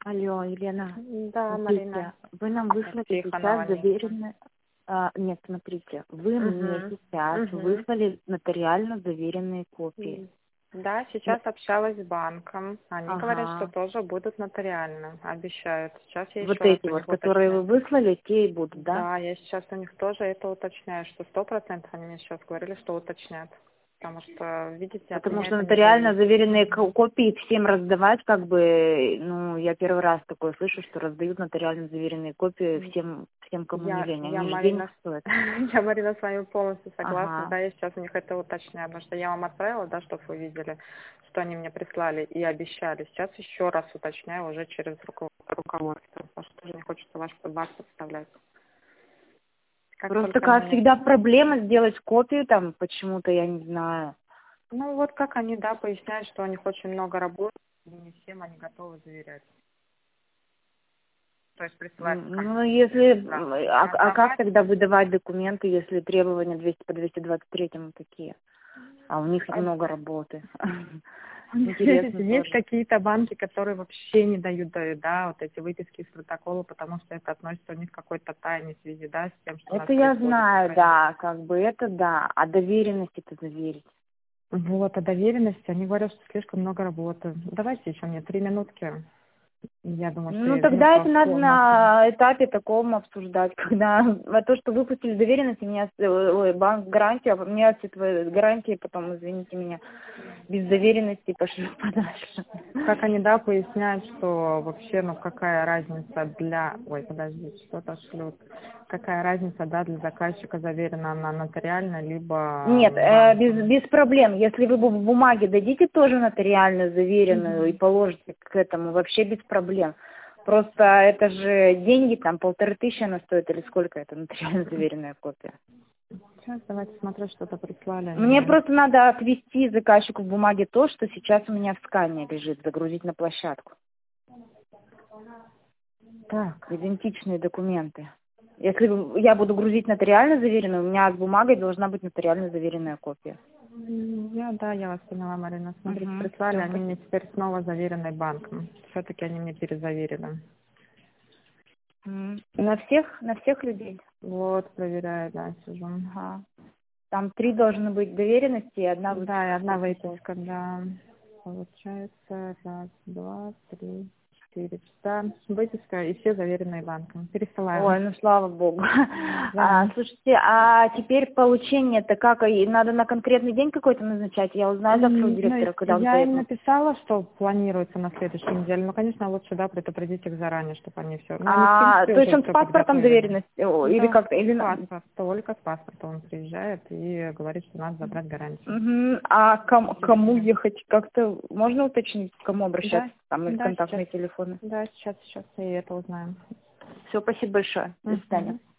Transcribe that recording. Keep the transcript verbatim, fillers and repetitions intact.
Алло, Елена, Да, Марина. смотрите, вы нам выслали Тихонова сейчас Нина. заверенное... а, нет, смотрите, вы мне Угу. сейчас Угу. выслали нотариально заверенные копии. Да, Н- сейчас общалась с банком. Они говорят, что Ага. тоже будут нотариально. Обещают. Сейчас я Вот еще раз эти у вот, них которые вы уточняю. выслали, те и будут, да? Да, я сейчас у них тоже это уточняю, что сто процентов они мне сейчас говорили, что уточнят. Потому что, видите, от Потому меня что это не нотариально зависит. заверенные ко- копии всем раздавать, как бы, ну, я первый раз такое слышу, что раздают нотариально заверенные копии всем, всем, кому не Я, лень. я Они же денег Марина, стоят. я, Марина, с вами полностью согласна. Ага. Да, я сейчас у них это уточняю, потому что я вам отправила, да, чтобы вы видели, что они мне прислали и обещали. Сейчас еще раз уточняю уже через руко- руководство, потому что тоже не хочется ваш вас подставлять. Как Просто, только как они... всегда, проблема сделать копию там почему-то, я не знаю. Ну, вот как они, да, поясняют, что у них очень много работы, и не всем они готовы заверять. То есть присылать М, Ну, компьютер. если... Да. м, А, а как Раздавать. тогда выдавать документы, если требования двести по двести двадцать третьему такие? А у них А много работы. Видите, Интересно есть тоже. какие-то банки, которые вообще не дают, да, да, вот эти выписки из протокола, потому что это относится у них к какой-то тайной связи, да, с тем, что у нас Это я происходит в знаю, стране. да, как бы это да. А доверенности-то заверить. Вот, а доверенности, они говорят, что слишком много работы. Давайте еще мне три минутки. Я думаю, что Ну, я верну тогда это по надо полностью. на этапе таком обсуждать, когда а то, что выпустили доверенность, меня, с- ой, банк гарантию, а мне от этого гарантии потом, извините меня, без доверенности пошли подальше. Как они, да, поясняют, что вообще, ну, какая разница для... Ой, подождите, что-то шлют. Какая разница, да, для заказчика заверена она нотариально, либо Нет, э, без, банком. без проблем. Если вы в бумаге дадите тоже нотариально заверенную и Мгм. положите к этому, вообще без проблем. Просто это же деньги, там полторы тысячи она стоит, или сколько это нотариально заверенная копия. Сейчас давайте смотрю, что-то прислали они Мне мне. просто надо отвести заказчику в бумаге то, что сейчас у меня в скане лежит, загрузить на площадку. Так, Идентичные документы. Если вы- я буду грузить нотариально заверенную, у меня с бумагой должна быть нотариально заверенная копия. м, я, да, я вас поняла, Марина. Смотрите, Угу, прислали все, они мне спасибо. теперь снова заверенной банком. Все-таки они мне перезаверили. М, На всех, на всех людей. Вот, проверяю, да, сижу. Ага. Там три должны быть доверенности и одна Да, и выписка с одна подписью. выписка, да. Получается, раз, два, три, четыре часа. Выписка и все заверенные банком. Пересылаем. Ой, ну слава богу. А, Да. слушайте, а теперь получение-то как? И надо на конкретный день какой-то назначать? Я узнаю завтра у М, Ну, директора, когда он я им поедет. написала, что планируется на следующей неделе. Ну, конечно, лучше, да, предупредить их заранее, чтобы они все... Ну, они, в А, принципе, то есть уже он с все паспортом подготовили. доверенности? О, или Да, как-то? Или... на- паспорт. Только с паспорта он приезжает и говорит, что надо забрать гарантию. Мгм. А ком- Все кому документы. ехать? Как-то можно уточнить, к кому Да, обращаться? Там или да, сейчас. контактные телефоны. Да, сейчас, сейчас и это узнаем. Все, спасибо большое. До свидания. Мгм.